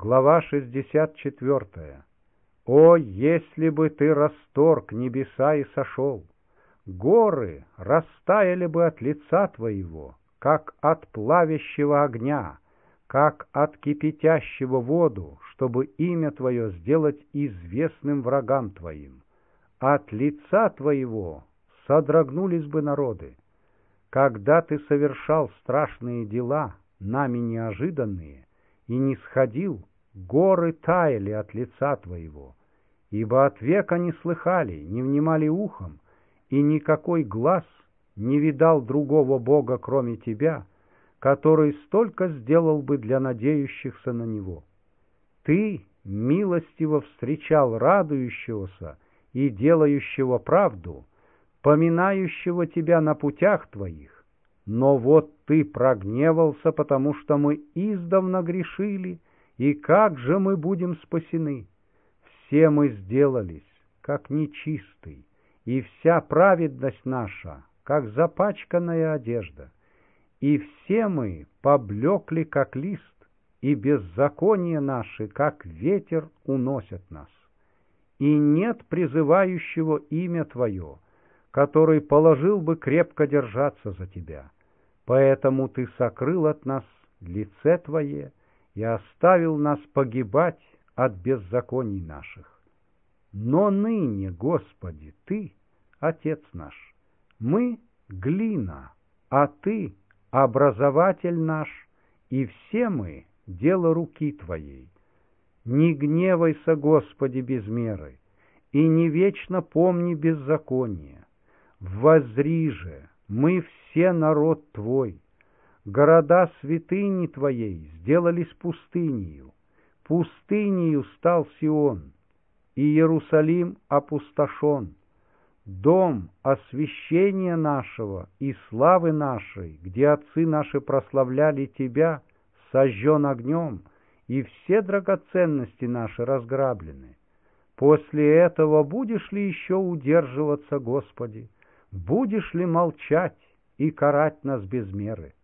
Глава 64. «О, если бы ты расторг небеса и сошел! Горы растаяли бы от лица твоего, как от плавящего огня, как от кипятящего воду, чтобы имя твое сделать известным врагам твоим. От лица твоего содрогнулись бы народы. Когда ты совершал страшные дела, нами неожиданные, и не сходил, горы таяли от лица твоего, ибо от века не слыхали, не внимали ухом, и никакой глаз не видал другого Бога, кроме тебя, который столько сделал бы для надеющихся на Него. Ты милостиво встречал радующегося и делающего правду, поминающего тебя на путях твоих. Но вот ты прогневался, потому что мы издавна грешили, и как же мы будем спасены? Все мы сделались, как нечистый, и вся праведность наша, как запачканная одежда. И все мы поблекли, как лист, и беззакония наши, как ветер, уносят нас. И нет призывающего имя Твое, который положил бы крепко держаться за Тебя. Поэтому Ты сокрыл от нас лице Твое и оставил нас погибать от беззаконий наших. Но ныне, Господи, Ты — Отец наш, мы — глина, а Ты — образователь наш, и все мы — дело руки Твоей. Не гневайся, Господи, без меры, и не вечно помни беззаконие. Воззри же, мы все народ Твой, города святыни Твоей сделались пустынею, пустынею стал Сион, и Иерусалим опустошен. Дом освящения нашего и славы нашей, где отцы наши прославляли Тебя, сожжен огнем, и все драгоценности наши разграблены. После этого будешь ли еще удерживаться, Господи? Будешь ли молчать и карать нас без меры?